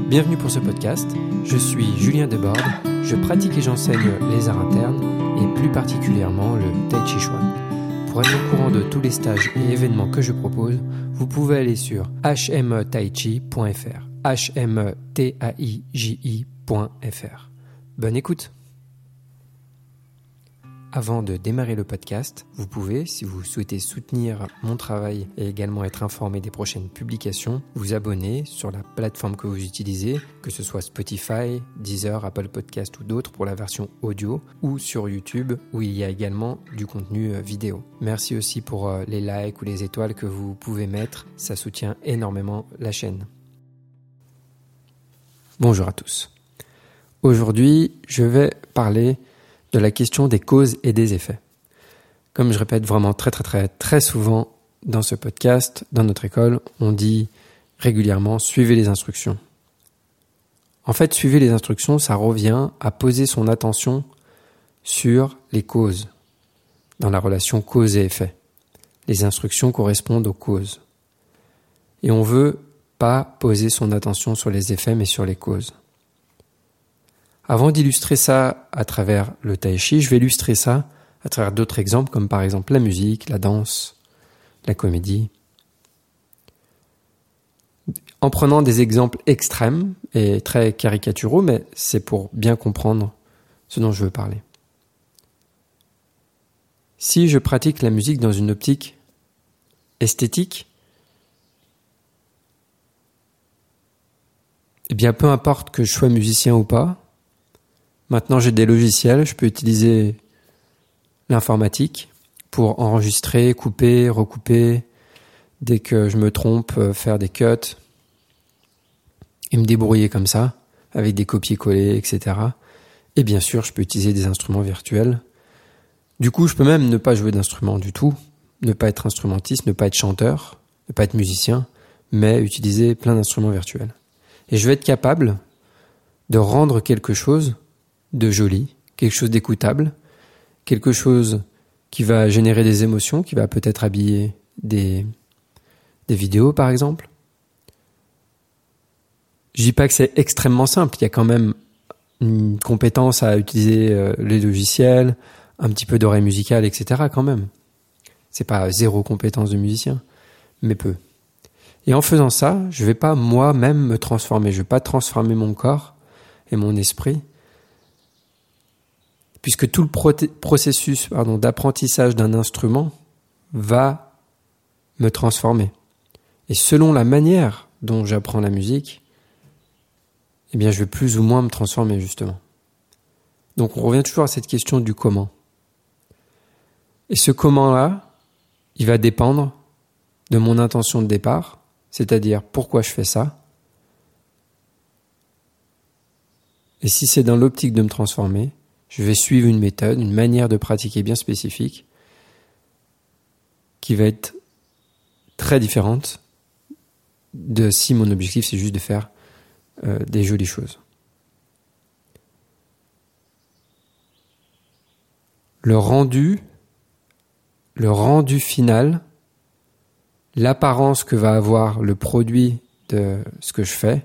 Bienvenue pour ce podcast, je suis Julien Desbordes, je pratique et j'enseigne les arts internes et plus particulièrement le Tai Chi Chuan. Pour être au courant de tous les stages et événements que je propose, vous pouvez aller sur hmetaichi.fr, hmetaiji.fr. Bonne écoute! Avant de démarrer le podcast, vous pouvez, si vous souhaitez soutenir mon travail et également être informé des prochaines publications, vous abonner sur la plateforme que vous utilisez, que ce soit Spotify, Deezer, Apple Podcast ou d'autres pour la version audio, ou sur YouTube où il y a également du contenu vidéo. Merci aussi pour les likes ou les étoiles que vous pouvez mettre, ça soutient énormément la chaîne. Bonjour à tous. Aujourd'hui, je vais parler de la question des causes et des effets. Comme je répète vraiment très souvent dans ce podcast, dans notre école, on dit régulièrement « suivez les instructions ». En fait, suivez les instructions, ça revient à poser son attention sur les causes, dans la relation cause et effet. Les instructions correspondent aux causes. Et on veut pas poser son attention sur les effets, mais sur les causes. Avant d'illustrer ça à travers le Tai Chi, je vais illustrer ça à travers d'autres exemples, comme par exemple la musique, la danse, la comédie. En prenant des exemples extrêmes et très caricaturaux, mais c'est pour bien comprendre ce dont je veux parler. Si je pratique la musique dans une optique esthétique, eh bien peu importe que je sois musicien ou pas, maintenant, j'ai des logiciels, je peux utiliser l'informatique pour enregistrer, couper, recouper, dès que je me trompe, faire des cuts et me débrouiller comme ça, avec des copier-coller, etc. Et bien sûr, je peux utiliser des instruments virtuels. Du coup, je peux même ne pas jouer d'instrument du tout, ne pas être instrumentiste, ne pas être chanteur, ne pas être musicien, mais utiliser plein d'instruments virtuels. Et je vais être capable de rendre quelque chose de joli, quelque chose d'écoutable, quelque chose qui va générer des émotions, qui va peut-être habiller des vidéos par exemple. Je dis pas que c'est extrêmement simple, il y a quand même une compétence à utiliser les logiciels, un petit peu d'oreille musicale, etc. quand même. C'est pas zéro compétence de musicien, mais peu. Et en faisant ça, je vais pas moi-même me transformer, je vais pas transformer mon corps et mon esprit, puisque tout le processus d'apprentissage d'un instrument va me transformer. Et selon la manière dont j'apprends la musique, eh bien, je vais plus ou moins me transformer, justement. Donc, on revient toujours à cette question du comment. Et ce comment-là, il va dépendre de mon intention de départ, c'est-à-dire pourquoi je fais ça. Et si c'est dans l'optique de me transformer, je vais suivre une méthode, une manière de pratiquer bien spécifique qui va être très différente de si mon objectif c'est juste de faire des jolies choses. Le rendu final, l'apparence que va avoir le produit de ce que je fais,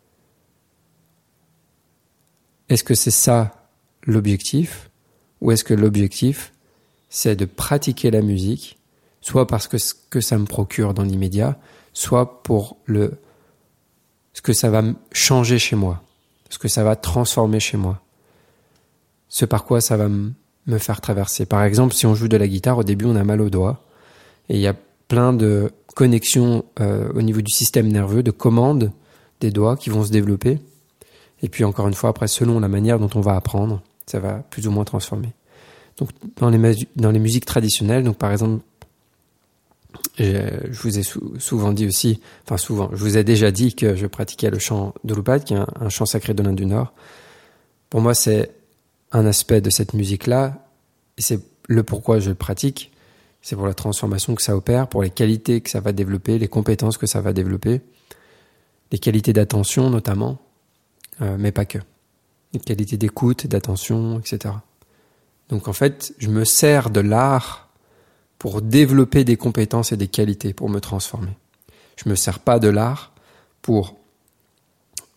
est-ce que c'est ça l'objectif, ou est-ce que l'objectif, c'est de pratiquer la musique, soit parce que ce que ça me procure dans l'immédiat, soit pour ce que ça va changer chez moi, ce que ça va transformer chez moi, ce par quoi ça va me faire traverser. Par exemple, si on joue de la guitare, au début on a mal aux doigts, et il y a plein de connexions au niveau du système nerveux, de commandes des doigts qui vont se développer, et puis encore une fois, après, selon la manière dont on va apprendre, ça va plus ou moins transformer. Donc, dans les musiques traditionnelles, donc par exemple, je vous ai souvent dit aussi, je vous ai déjà dit que je pratiquais le chant Dolupad, qui est un chant sacré de l'Inde du Nord. Pour moi, c'est un aspect de cette musique-là, et c'est le pourquoi je le pratique. C'est pour la transformation que ça opère, pour les qualités que ça va développer, les compétences que ça va développer, les qualités d'attention notamment, mais pas que. Les qualités d'écoute, d'attention, etc. Donc en fait, je me sers de l'art pour développer des compétences et des qualités, pour me transformer. Je me sers pas de l'art pour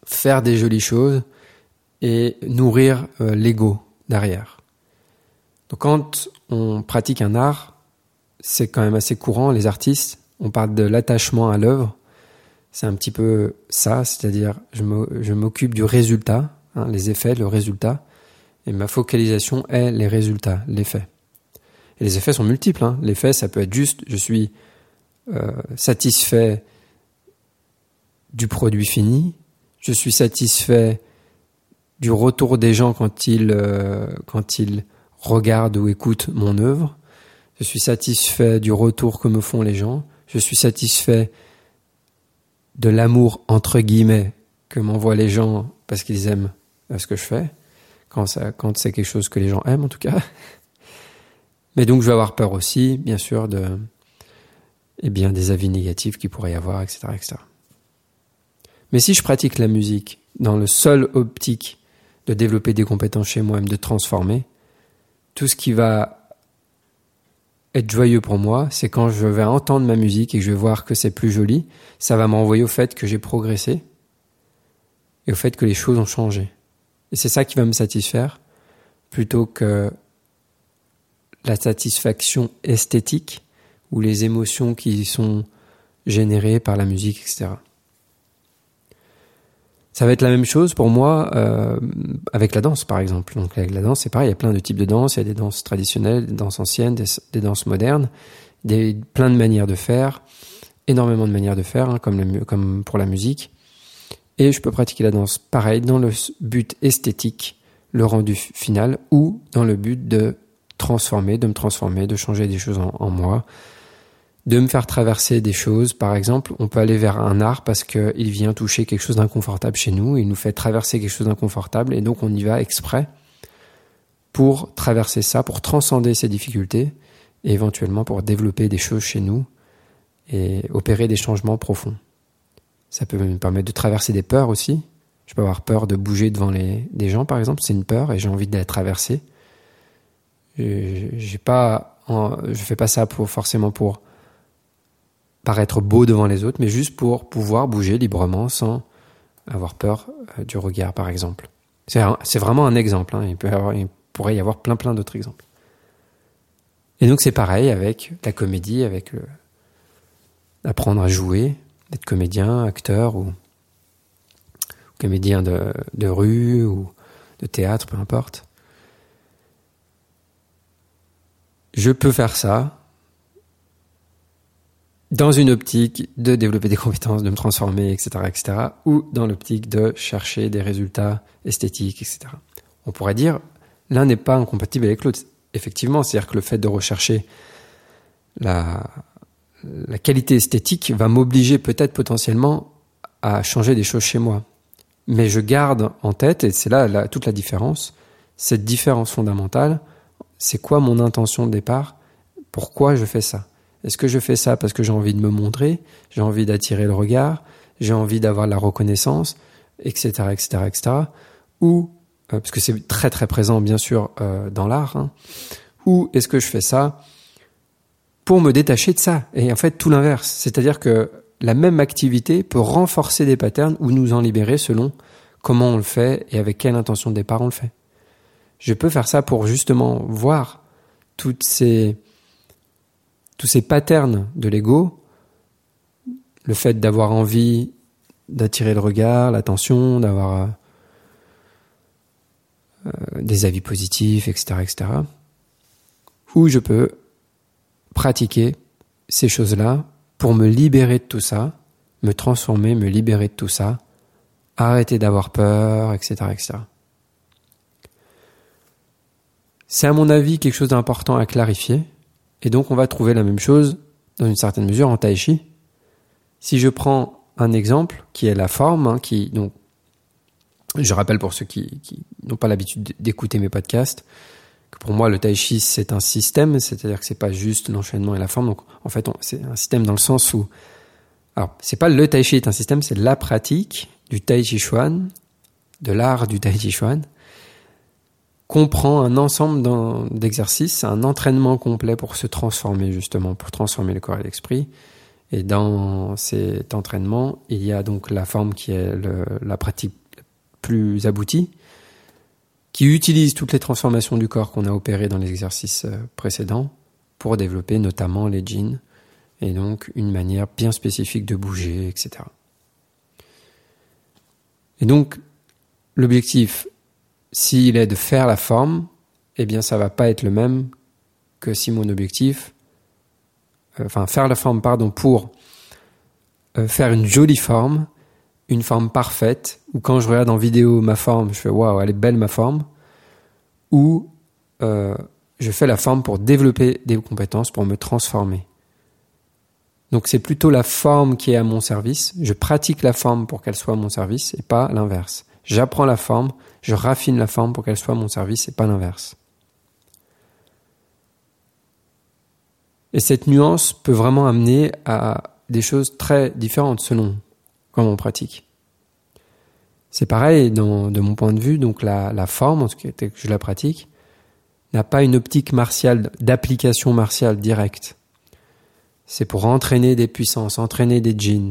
faire des jolies choses et nourrir l'ego derrière. Donc quand on pratique un art, c'est quand même assez courant, les artistes, on parle de l'attachement à l'œuvre. C'est un petit peu ça, c'est-à-dire je m'occupe du résultat, les effets, le résultat, et ma focalisation est les résultats, l'effet. Et les effets sont multiples. L'effet, ça peut être juste, je suis satisfait du produit fini, je suis satisfait du retour des gens quand ils regardent ou écoutent mon œuvre, je suis satisfait du retour que me font les gens, je suis satisfait de l'amour entre guillemets que m'envoient les gens parce qu'ils aiment ce que je fais, quand c'est quelque chose que les gens aiment en tout cas. Mais donc je vais avoir peur aussi, bien sûr, des avis négatifs qu'il pourrait y avoir, etc., etc. Mais si je pratique la musique dans le seul optique de développer des compétences chez moi-même, de transformer, tout ce qui va être joyeux pour moi, c'est quand je vais entendre ma musique et que je vais voir que c'est plus joli, ça va m'envoyer au fait que j'ai progressé et au fait que les choses ont changé. Et c'est ça qui va me satisfaire plutôt que la satisfaction esthétique ou les émotions qui sont générées par la musique, etc. Ça va être la même chose pour moi avec la danse, par exemple. Donc avec la danse, c'est pareil, il y a plein de types de danse, il y a des danses traditionnelles, des danses anciennes, des danses modernes, plein de manières de faire, énormément de manières de faire, comme pour la musique. Et je peux pratiquer la danse pareil, dans le but esthétique, le rendu final, ou dans le but de me transformer, de changer des choses en moi, de me faire traverser des choses. Par exemple, on peut aller vers un art parce qu'il vient toucher quelque chose d'inconfortable chez nous, il nous fait traverser quelque chose d'inconfortable, et donc on y va exprès pour traverser ça, pour transcender ces difficultés, et éventuellement pour développer des choses chez nous et opérer des changements profonds. Ça peut me permettre de traverser des peurs aussi. Je peux avoir peur de bouger devant des gens, par exemple, c'est une peur et j'ai envie de la traverser. Je fais pas ça forcément pour paraître beau devant les autres, mais juste pour pouvoir bouger librement sans avoir peur du regard, par exemple. C'est vraiment un exemple. Il pourrait y avoir plein d'autres exemples. Et donc c'est pareil avec la comédie, avec apprendre à jouer, d'être comédien, acteur ou comédien de rue ou de théâtre, peu importe. Je peux faire ça dans une optique de développer des compétences, de me transformer, etc., etc., ou dans l'optique de chercher des résultats esthétiques, etc. On pourrait dire, l'un n'est pas incompatible avec l'autre. Effectivement, c'est-à-dire que le fait de rechercher la qualité esthétique va m'obliger peut-être potentiellement à changer des choses chez moi. Mais je garde en tête, et c'est là toute la différence, cette différence fondamentale, c'est quoi mon intention de départ? Pourquoi je fais ça? Est-ce que je fais ça parce que j'ai envie de me montrer, j'ai envie d'attirer le regard, j'ai envie d'avoir la reconnaissance, etc., etc., etc. Ou, parce que c'est très très présent bien sûr dans l'art, ou est-ce que je fais ça pour me détacher de ça? Et en fait tout l'inverse, c'est-à-dire que la même activité peut renforcer des patterns ou nous en libérer selon comment on le fait et avec quelle intention de départ on le fait. Je peux faire ça pour justement voir tous ces patterns de l'ego, le fait d'avoir envie d'attirer le regard, l'attention, d'avoir des avis positifs, etc., etc. Ou je peux pratiquer ces choses-là pour me libérer de tout ça, me transformer, me libérer de tout ça, arrêter d'avoir peur, etc., etc. C'est à mon avis quelque chose d'important à clarifier, et donc on va trouver la même chose dans une certaine mesure en tai chi. Si je prends un exemple qui est la forme, donc je rappelle pour ceux qui n'ont pas l'habitude d'écouter mes podcasts, que pour moi le tai chi c'est un système, c'est-à-dire que c'est pas juste l'enchaînement et la forme. Donc en fait c'est un système dans le sens où, alors c'est pas le tai chi est un système, c'est la pratique du tai chi chuan, de l'art du tai chi chuan, comprend un ensemble d'exercices, un entraînement complet pour se transformer justement, pour transformer le corps et l'esprit, Et dans cet entraînement, il y a donc la forme qui est la pratique plus aboutie, qui utilise toutes les transformations du corps qu'on a opérées dans les exercices précédents pour développer notamment les jins, et donc une manière bien spécifique de bouger, etc. Et donc, l'objectif, s'il est de faire la forme, eh bien ça va pas être le même que si mon objectif, faire la forme, pour faire une jolie forme, une forme parfaite, ou quand je regarde en vidéo ma forme, je fais waouh, elle est belle ma forme, ou je fais la forme pour développer des compétences, pour me transformer. Donc c'est plutôt la forme qui est à mon service, je pratique la forme pour qu'elle soit à mon service, et pas l'inverse. J'apprends la forme, je raffine la forme pour qu'elle soit à mon service, et pas l'inverse. Et cette nuance peut vraiment amener à des choses très différentes selon comment on pratique. C'est pareil, de mon point de vue, donc la forme, en tout cas que je la pratique, n'a pas une optique martiale, d'application martiale directe. C'est pour entraîner des puissances, entraîner des djinns,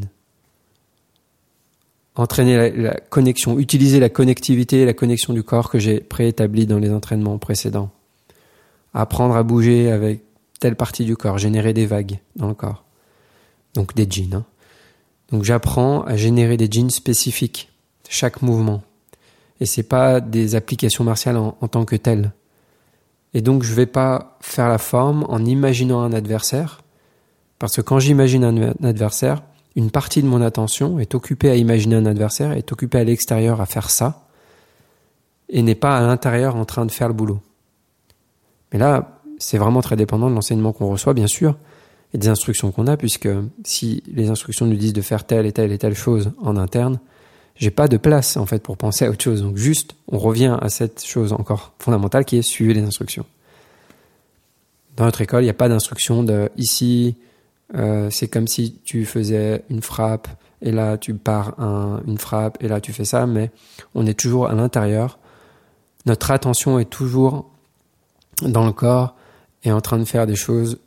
entraîner la connexion, utiliser la connectivité et la connexion du corps que j'ai préétablie dans les entraînements précédents. Apprendre à bouger avec telle partie du corps, générer des vagues dans le corps. Donc des djinns. Donc j'apprends à générer des djinns spécifiques, chaque mouvement. Et c'est pas des applications martiales en tant que telles. Et donc je vais pas faire la forme en imaginant un adversaire, parce que quand j'imagine un adversaire, une partie de mon attention est occupée à imaginer un adversaire, est occupée à l'extérieur à faire ça, et n'est pas à l'intérieur en train de faire le boulot. Mais là, c'est vraiment très dépendant de l'enseignement qu'on reçoit, bien sûr, et des instructions qu'on a, puisque si les instructions nous disent de faire telle et telle et telle chose en interne, j'ai pas de place, en fait, pour penser à autre chose. Donc juste, on revient à cette chose encore fondamentale qui est suivre les instructions. Dans notre école, il n'y a pas d'instruction de ici, c'est comme si tu faisais une frappe, et là tu pars une frappe, et là tu fais ça, mais on est toujours à l'intérieur. Notre attention est toujours dans le corps et en train de faire des choses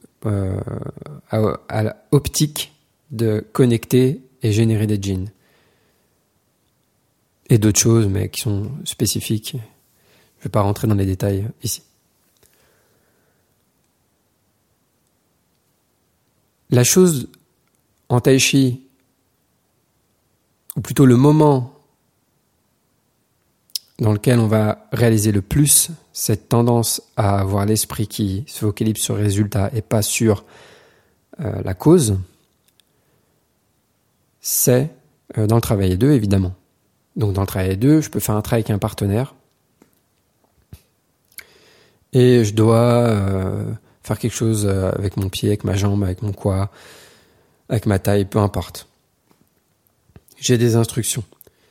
à l'optique de connecter et générer des djinns. Et d'autres choses, mais qui sont spécifiques. Je ne vais pas rentrer dans les détails ici. La chose en tai chi, ou plutôt le moment dans lequel on va réaliser le plus cette tendance à avoir l'esprit qui se focalise sur le résultat et pas sur la cause, c'est dans le travail à deux, évidemment. Donc dans le travail à deux, je peux faire un travail avec un partenaire et je dois faire quelque chose avec mon pied, avec ma jambe, avec mon quoi, avec ma taille, peu importe. J'ai des instructions.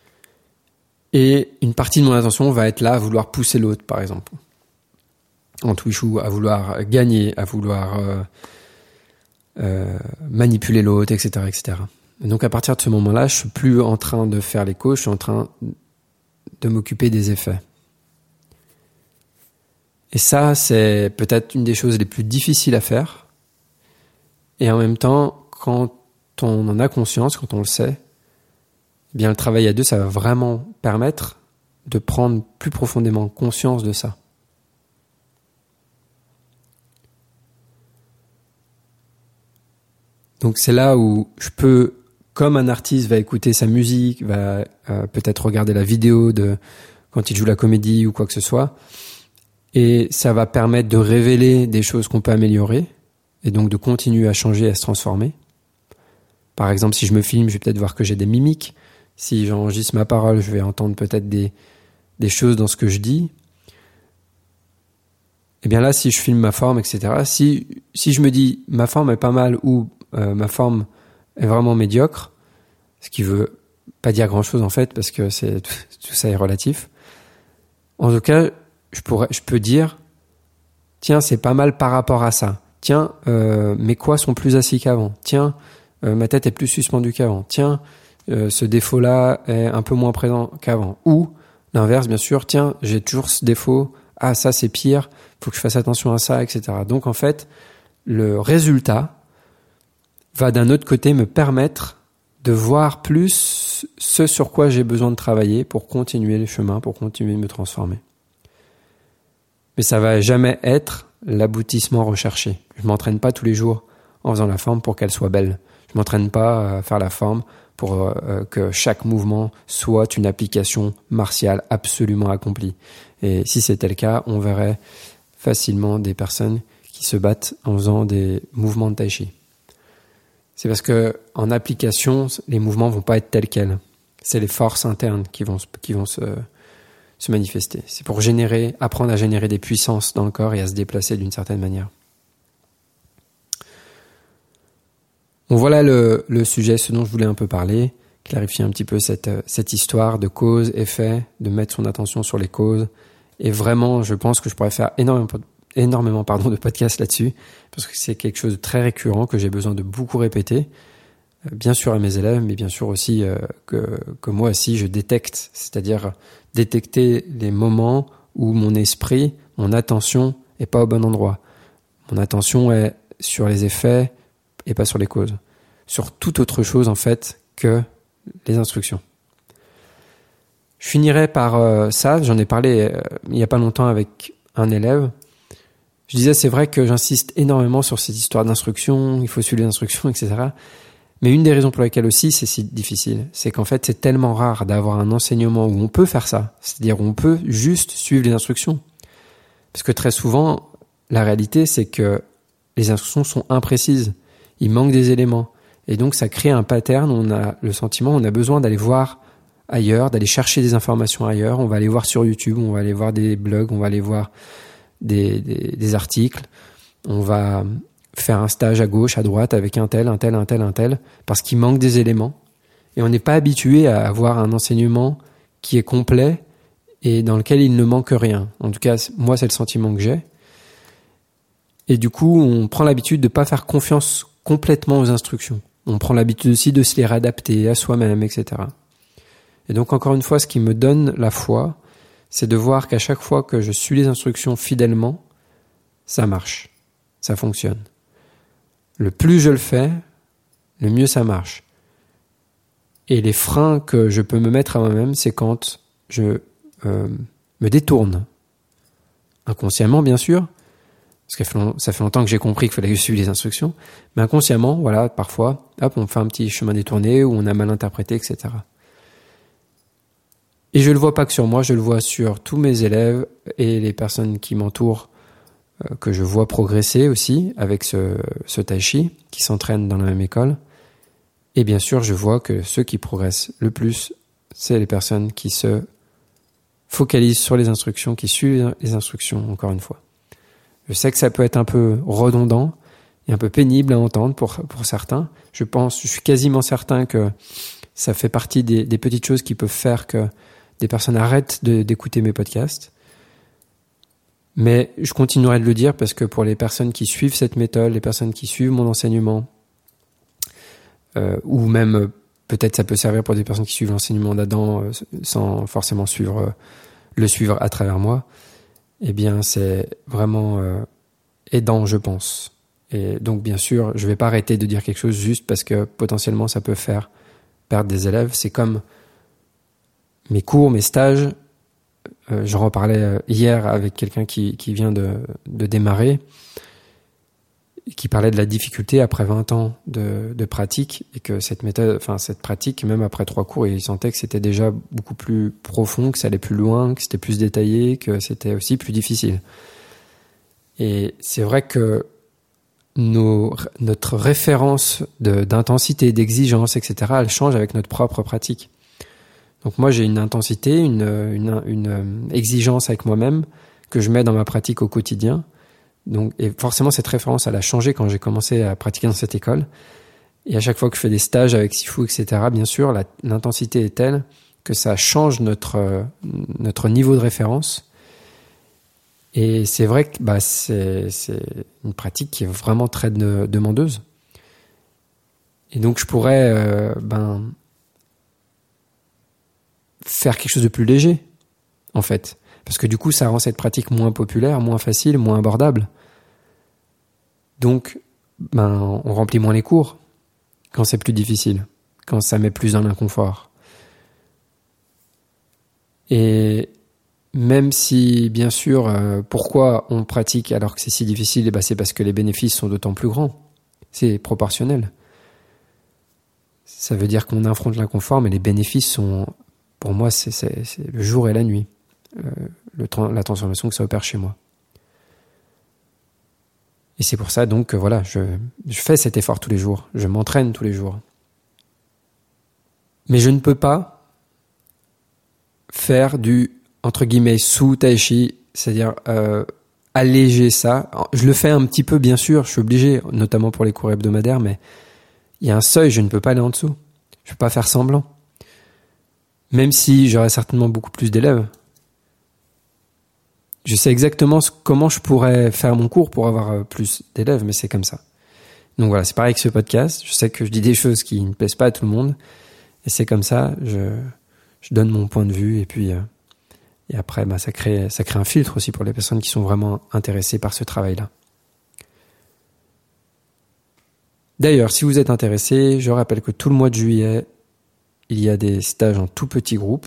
Et une partie de mon attention va être là à vouloir pousser l'autre, par exemple. En Twishu, à vouloir gagner, à vouloir manipuler l'autre, etc., etc. Et donc à partir de ce moment-là, je suis plus en train de faire les causes, je suis en train de m'occuper des effets. Et ça, c'est peut-être une des choses les plus difficiles à faire. Et en même temps, quand on en a conscience, quand on le sait, eh bien le travail à deux, ça va vraiment permettre de prendre plus profondément conscience de ça. Donc c'est là où je peux, comme un artiste va écouter sa musique, va peut-être regarder la vidéo de quand il joue la comédie ou quoi que ce soit, et ça va permettre de révéler des choses qu'on peut améliorer, et donc de continuer à changer, à se transformer. Par exemple, si je me filme, je vais peut-être voir que j'ai des mimiques. Si j'enregistre ma parole, je vais entendre peut-être des choses dans ce que je dis. Et bien là, si je filme ma forme, etc., si je me dis ma forme est pas mal ou ma forme est vraiment médiocre, ce qui veut pas dire grand-chose en fait, parce que tout ça est relatif. En tout cas, je peux dire, tiens, c'est pas mal par rapport à ça. Tiens, mes quoi sont plus assis qu'avant. Tiens, ma tête est plus suspendue qu'avant. Tiens, ce défaut-là est un peu moins présent qu'avant. Ou l'inverse, bien sûr, tiens, j'ai toujours ce défaut. Ah, ça c'est pire. Faut que je fasse attention à ça, etc. Donc en fait, le résultat va d'un autre côté me permettre de voir plus ce sur quoi j'ai besoin de travailler pour continuer le chemin, pour continuer de me transformer. Mais ça va jamais être l'aboutissement recherché. Je m'entraîne pas tous les jours en faisant la forme pour qu'elle soit belle. Je m'entraîne pas à faire la forme pour que chaque mouvement soit une application martiale absolument accomplie. Et si c'était le cas, on verrait facilement des personnes qui se battent en faisant des mouvements de tai chi. C'est parce que en application, les mouvements vont pas être tels quels. C'est les forces internes qui vont se manifester. C'est pour apprendre à générer des puissances dans le corps et à se déplacer d'une certaine manière. Bon, voilà le sujet, ce dont je voulais un peu parler, clarifier un petit peu cette histoire de cause-effet, de mettre son attention sur les causes. Et vraiment, je pense que je pourrais faire énormément de podcasts là-dessus, parce que c'est quelque chose de très récurrent que j'ai besoin de beaucoup répéter, bien sûr à mes élèves, mais bien sûr aussi que moi aussi je détecte, c'est-à-dire détecter les moments où mon esprit, mon attention est pas au bon endroit. Mon attention est sur les effets et pas sur les causes. Sur toute autre chose en fait que les instructions. Je finirai par ça, j'en ai parlé il y a pas longtemps avec un élève. Je disais, c'est vrai que j'insiste énormément sur cette histoire d'instruction, il faut suivre les instructions, etc. Mais une des raisons pour lesquelles aussi c'est si difficile, c'est qu'en fait c'est tellement rare d'avoir un enseignement où on peut faire ça, c'est-à-dire où on peut juste suivre les instructions. Parce que très souvent, la réalité c'est que les instructions sont imprécises, il manque des éléments. Et donc ça crée un pattern, on a le sentiment, on a besoin d'aller voir ailleurs, d'aller chercher des informations ailleurs, on va aller voir sur YouTube, on va aller voir des blogs, on va aller voir des articles, on va faire un stage à gauche, à droite avec un tel, parce qu'il manque des éléments. Et on n'est pas habitué à avoir un enseignement qui est complet et dans lequel il ne manque rien. En tout cas, moi, c'est le sentiment que j'ai. Et du coup, on prend l'habitude de ne pas faire confiance complètement aux instructions. On prend l'habitude aussi de se les réadapter à soi-même, etc. Et donc, encore une fois, ce qui me donne la foi, c'est de voir qu'à chaque fois que je suis les instructions fidèlement, ça marche, ça fonctionne. Le plus je le fais, le mieux ça marche. Et les freins que je peux me mettre à moi-même, c'est quand je me détourne. Inconsciemment, bien sûr, parce que ça fait longtemps que j'ai compris qu'il fallait que je suive les instructions, mais inconsciemment, voilà, parfois, hop, on fait un petit chemin détourné où on a mal interprété, etc. Et je le vois pas que sur moi, je le vois sur tous mes élèves et les personnes qui m'entourent, que je vois progresser aussi avec ce tai chi, qui s'entraînent dans la même école. Et bien sûr, je vois que ceux qui progressent le plus, c'est les personnes qui se focalisent sur les instructions, qui suivent les instructions, encore une fois. Je sais que ça peut être un peu redondant et un peu pénible à entendre pour certains. Je suis quasiment certain que ça fait partie des petites choses qui peuvent faire que des personnes arrêtent d'écouter mes podcasts. Mais je continuerai de le dire parce que pour les personnes qui suivent cette méthode, les personnes qui suivent mon enseignement, ou même peut-être ça peut servir pour des personnes qui suivent l'enseignement d'Adam sans forcément le suivre à travers moi, eh bien c'est vraiment aidant, je pense. Et donc bien sûr, je vais pas arrêter de dire quelque chose juste parce que potentiellement ça peut faire perdre des élèves. C'est comme mes cours, mes stages. J'en reparlais hier avec quelqu'un qui vient de démarrer, qui parlait de la difficulté après 20 ans de pratique, et que cette pratique, même après 3 cours, il sentait que c'était déjà beaucoup plus profond, que ça allait plus loin, que c'était plus détaillé, que c'était aussi plus difficile. Et c'est vrai que notre référence d'intensité, d'exigence, etc., elle change avec notre propre pratique. Donc moi j'ai une intensité, une exigence avec moi-même que je mets dans ma pratique au quotidien. Donc, et forcément cette référence elle a changé quand j'ai commencé à pratiquer dans cette école. Et à chaque fois que je fais des stages avec Sifu, etc., bien sûr l'intensité est telle que ça change notre niveau de référence. Et c'est vrai que c'est une pratique qui est vraiment très demandeuse. Et donc je pourrais faire quelque chose de plus léger, en fait. Parce que du coup, ça rend cette pratique moins populaire, moins facile, moins abordable. Donc, on remplit moins les cours. quand c'est plus difficile, quand ça met plus dans l'inconfort. Et même si, bien sûr, pourquoi on pratique alors que c'est si difficile, c'est parce que les bénéfices sont d'autant plus grands. C'est proportionnel. Ça veut dire qu'on affronte l'inconfort, mais les bénéfices sont, pour moi, c'est le jour et la nuit, la transformation que ça opère chez moi. Et c'est pour ça donc que voilà, je fais cet effort tous les jours, je m'entraîne tous les jours. Mais je ne peux pas faire du, entre guillemets, sous-tai chi, c'est-à-dire alléger ça. Je le fais un petit peu, bien sûr, je suis obligé, notamment pour les cours hebdomadaires, mais il y a un seuil, je ne peux pas aller en dessous. Je ne peux pas faire semblant. Même si j'aurais certainement beaucoup plus d'élèves. Je sais exactement comment je pourrais faire mon cours pour avoir plus d'élèves, mais c'est comme ça. Donc voilà, c'est pareil que ce podcast. Je sais que je dis des choses qui ne plaisent pas à tout le monde. Et c'est comme ça, je donne mon point de vue. Et puis, et après, ça crée un filtre aussi pour les personnes qui sont vraiment intéressées par ce travail-là. D'ailleurs, si vous êtes intéressé, je rappelle que tout le mois de juillet, il y a des stages en tout petit groupe.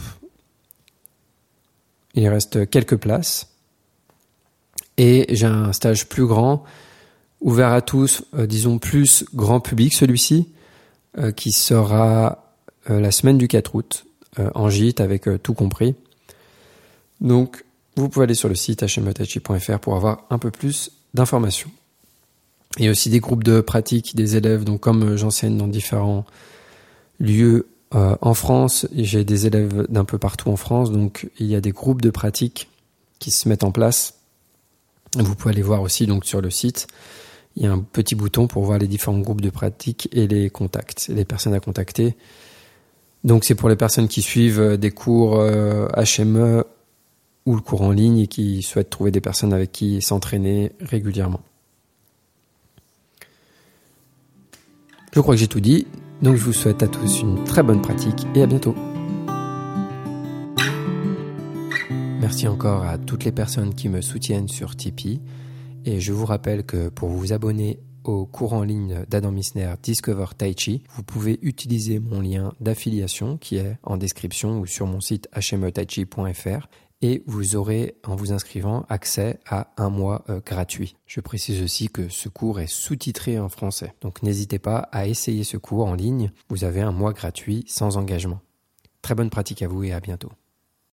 Il reste quelques places. Et j'ai un stage plus grand, ouvert à tous, disons plus grand public celui-ci, qui sera la semaine du 4 août, en gîte avec tout compris. Donc, vous pouvez aller sur le site hmotaichi.fr pour avoir un peu plus d'informations. Il y a aussi des groupes de pratique des élèves, donc comme j'enseigne dans différents lieux en France, et j'ai des élèves d'un peu partout en France, donc il y a des groupes de pratique qui se mettent en place. Vous pouvez aller voir aussi donc sur le site, il y a un petit bouton pour voir les différents groupes de pratique et les contacts, et les personnes à contacter. Donc c'est pour les personnes qui suivent des cours HME ou le cours en ligne et qui souhaitent trouver des personnes avec qui s'entraîner régulièrement. Je crois que j'ai tout dit, donc je vous souhaite à tous une très bonne pratique et à bientôt. Merci encore à toutes les personnes qui me soutiennent sur Tipeee et je vous rappelle que pour vous abonner au cours en ligne d'Adam Missner Discover Tai Chi, vous pouvez utiliser mon lien d'affiliation qui est en description ou sur mon site hmotaichi.fr et vous aurez, en vous inscrivant, accès à un mois gratuit. Je précise aussi que ce cours est sous-titré en français, donc n'hésitez pas à essayer ce cours en ligne. Vous avez un mois gratuit sans engagement. Très bonne pratique à vous et à bientôt.